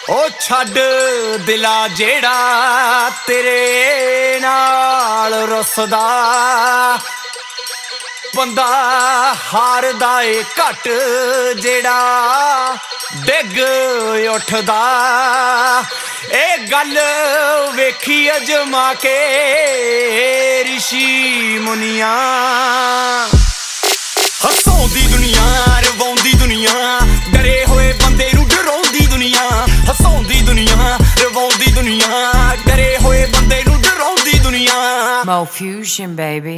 ਉਹ ਛੱਡ ਦਿਲਾ ਜਿਹੜਾ ਤੇਰੇ ਨਾਲ ਰੁੱਸਦਾ, ਬੰਦਾ ਹਾਰਦਾ ਏ ਘੱਟ ਜਿਹੜਾ ਡਿੱਗ ਉੱਠਦਾ। ਇਹ ਗੱਲ ਵੇਖੀ ਅਜਮਾ ਕੇ ਰਿਸ਼ੀ ਮੁਨੀਆਂ। ਹਸਾਉਂਦੀ ਦੁਨੀਆ, ਰਵਾਉਂਦੀ ਦੁਨੀਆ, ਡਰੇ ਹੋਏ ਬੰਦੇ ਨੂੰ ਡਰਾਉਂਦੀ ਦੁਨੀਆ। ਹਸਾਉਂਦੀ ਦੁਨੀਆ, ਰਵਾਉਂਦੀ ਦੁਨੀਆ, ਡਰੇ ਹੋਏ ਬੰਦੇ ਨੂੰ ਡਰਾਉਂਦੀ ਦੁਨੀਆ। Mo Fusion, baby.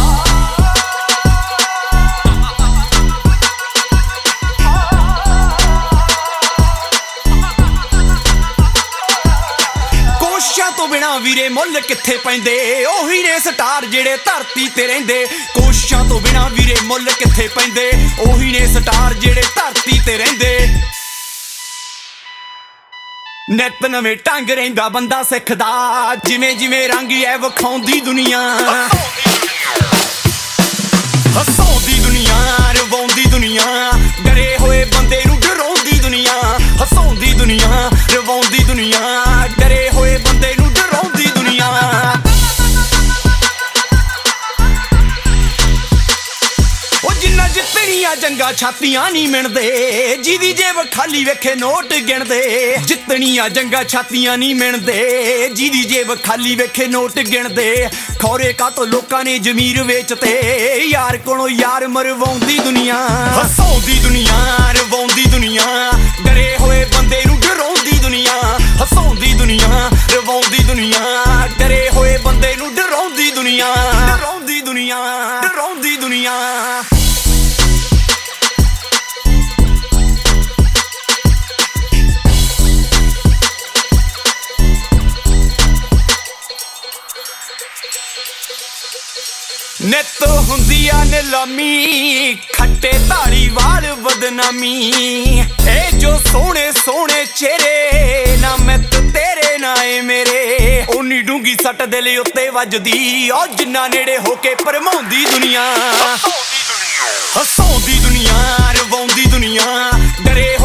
ਕੋਸ਼ਿਸ਼ਾਂ ਤੋਂ ਬਿਨਾਂ ਵੀਰੇ ਮੁੱਲ ਕਿੱਥੇ ਪੈਂਦੇ, ਉਹੀ ਨੇ ਸਟਾਰ ਜਿਹੜੇ ਧਰਤੀ ਤੇ ਰਹਿੰਦੇ। ਕੋਸ਼ਿਸ਼ਾਂ ਤੋਂ ਬਿਨਾਂ ਵੀਰੇ ਮੁੱਲ ਕਿੱਥੇ ਪੈਂਦੇ, ਉਹੀ ਨੇ ਸਟਾਰ ਜਿਹੜੇ ਧਰਤੀ ਤੇ ਰਹਿੰਦੇ। ਨਿੱਤ ਨਵੇਂ ਢੰਗ ਰਹਿੰਦਾ ਬੰਦਾ ਸਿੱਖਦਾ, ਜਿਵੇਂ ਜਿਵੇਂ ਰੰਗ ਐ ਵਿਖਾਉਂਦੀ ਦੁਨੀਆ। ਹਸਾਉਂਦੀ ਦੁਨੀਆ, ਰਵਾਉਂਦੀ ਦੁਨੀਆ, ਡਰੇ ਹੋਏ ਬੰਦੇ ਨੂੰ ਡਰਾਉਂਦੀ ਦੁਨੀਆ। ਹਸਾਉਂਦੀ ਦੁਨੀਆ, ਰਵਾਉਂਦੀ ਦੁਨੀਆ, ਡਰੇ ਹੋਏ ਬੰਦੇ ਨੂੰ ਡਰਾਉਂਦੀ ਦੁਨੀਆ। ਉਹ ਜਿੰਨਾ ਜਿੱਤਣੀਆਂ ਜੰਗਾਂ ਛਾਤੀਆਂ ਨਹੀਂ ਮਿਣਦੇ, ਜਿਹਦੀ ਜੇਬ ਖਾਲੀ ਵੇਖੇ ਨੋਟ ਗਿਣਦੇ। ਜਿੱਤਣੀਆਂ ਜੰਗਾਂ ਛਾਤੀਆਂ ਨਹੀਂ ਮਿਣਦੇ, ਜਿਹਦੀ ਜੇਬ ਖਾਲੀ ਵੇਖੇ ਨੋਟ ਗਿਣਦੇ। ਖੌਰੇ ਕਾਤੋਂ ਲੋਕਾਂ ਨੇ ਜ਼ਮੀਰ ਵੇਚਤੇ, ਯਾਰ ਕੋਲੋਂ ਯਾਰ ਮਰਵਾਉਂਦੀ ਦੁਨੀਆ। ਹਸਾਉਂਦੀ ਦੁਨੀਆ, ਰਵਾਉਂਦੀ ਦੁਨੀਆ, ਡਰੇ ਹੋਏ ਬੰਦੇ ਨੂੰ ਡਰਾਉਂਦੀ ਦੁਨੀਆ। ਹਸਾਉਂਦੀ ਦੁਨੀਆ, ਰਵਾਉਂਦੀ ਦੁਨੀਆ, ਡਰੇ ਹੋਏ ਬੰਦੇ ਨੂੰ ਡਰਾਉਂਦੀ ਦੁਨੀਆ। ਡਰਾਉਂਦੀ ਦੁਨੀਆ, ਡਰਾਉਂਦੀ ਦੁਨੀਆ। ਨਿੱਤ ਹੁੰਦੀ ਆ ਨਿਲਾਮੀ, ਖੱਟੇ ਧਾਲੀਵਾਲ ਬਦਨਾਮੀ। ਇਹ ਜੋ ਸੋਹਣੇ ਸੋਹਣੇ ਚਿਹਰੇ ਨਾ ਮਿੱਤ ਤੇਰੇ ਨਾ ਏ ਮੇਰੇ। ਓਨੀ ਡੂੰਗੀ ਸੱਟ ਦਿਲ ਉੱਤੇ ਵੱਜਦੀ, ਉਹ ਜਿੰਨਾ ਨੇੜੇ ਹੋ ਕੇ ਭਰਮਾਉਂਦੀ ਦੁਨੀਆ। ਹਸਾਉਂਦੀ ਦੁਨੀਆ, ਰਵਾਉਂਦੀ ਦੁਨੀਆ, ਡਰੇ